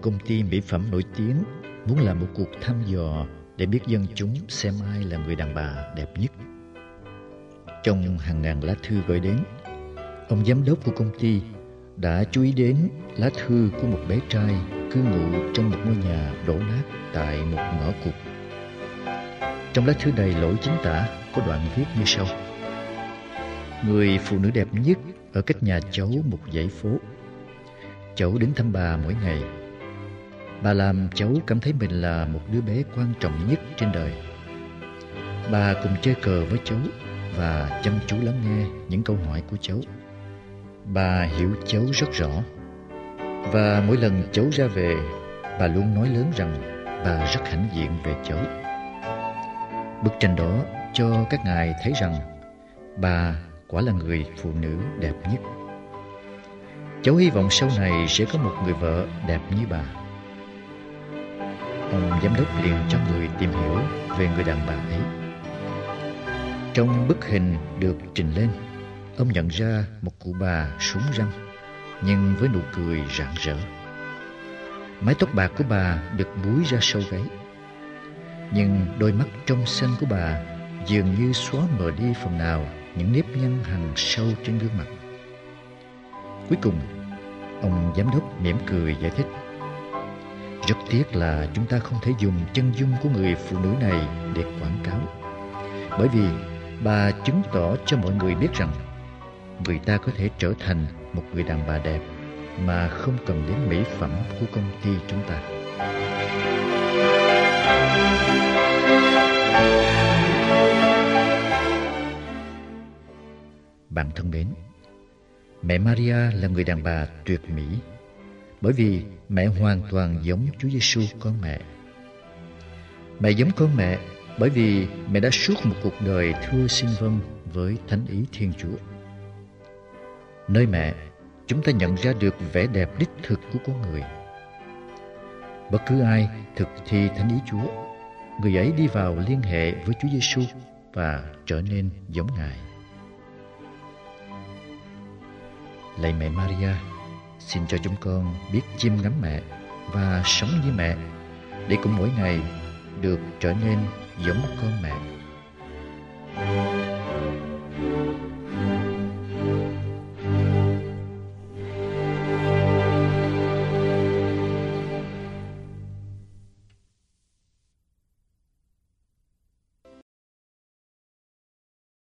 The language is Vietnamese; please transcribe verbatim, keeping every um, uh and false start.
công ty mỹ phẩm nổi tiếng muốn làm một cuộc thăm dò để biết dân chúng xem ai là người đàn bà đẹp nhất. Trong hàng ngàn lá thư gửi đến, ông giám đốc của công ty đã chú ý đến lá thư của một bé trai cư ngụ trong một ngôi nhà đổ nát tại một ngõ cụt. Trong lá thư đầy lỗi chính tả có đoạn viết như sau: người phụ nữ đẹp nhất ở cách nhà cháu một dãy phố. Cháu đến thăm bà mỗi ngày. Bà làm cháu cảm thấy mình là một đứa bé quan trọng nhất trên đời. Bà cùng chơi cờ với cháu và chăm chú lắng nghe những câu hỏi của cháu. Bà hiểu cháu rất rõ. Và mỗi lần cháu ra về, bà luôn nói lớn rằng bà rất hãnh diện về cháu. Bức tranh đó cho các ngài thấy rằng bà quả là người phụ nữ đẹp nhất. Cháu hy vọng sau này sẽ có một người vợ đẹp như bà. Ông giám đốc liền cho người tìm hiểu về người đàn bà ấy. Trong bức hình được trình lên, ông nhận ra một cụ bà súng răng, nhưng với nụ cười rạng rỡ. Mái tóc bạc của bà được búi ra sau gáy, nhưng đôi mắt trong xanh của bà dường như xóa mờ đi phần nào những nếp nhăn hằn sâu trên gương mặt. Cuối cùng, ông giám đốc mỉm cười giải thích: rất tiếc là chúng ta không thể dùng chân dung của người phụ nữ này để quảng cáo, bởi vì bà chứng tỏ cho mọi người biết rằng người ta có thể trở thành một người đàn bà đẹp mà không cần đến mỹ phẩm của công ty chúng ta. Bạn thân mến, mẹ Maria là người đàn bà tuyệt mỹ, bởi vì mẹ hoàn toàn giống Chúa Giêsu con mẹ. Mẹ giống con mẹ bởi vì mẹ đã suốt một cuộc đời thưa xin vâng với thánh ý Thiên Chúa. Nơi mẹ, chúng ta nhận ra được vẻ đẹp đích thực của con người. Bất cứ ai thực thi thánh ý Chúa, người ấy đi vào liên hệ với Chúa Giêsu và trở nên giống Ngài. Lạy mẹ Maria, xin cho chúng con biết chiêm ngắm mẹ và sống như mẹ, để cũng mỗi ngày được trở nên giống con mẹ.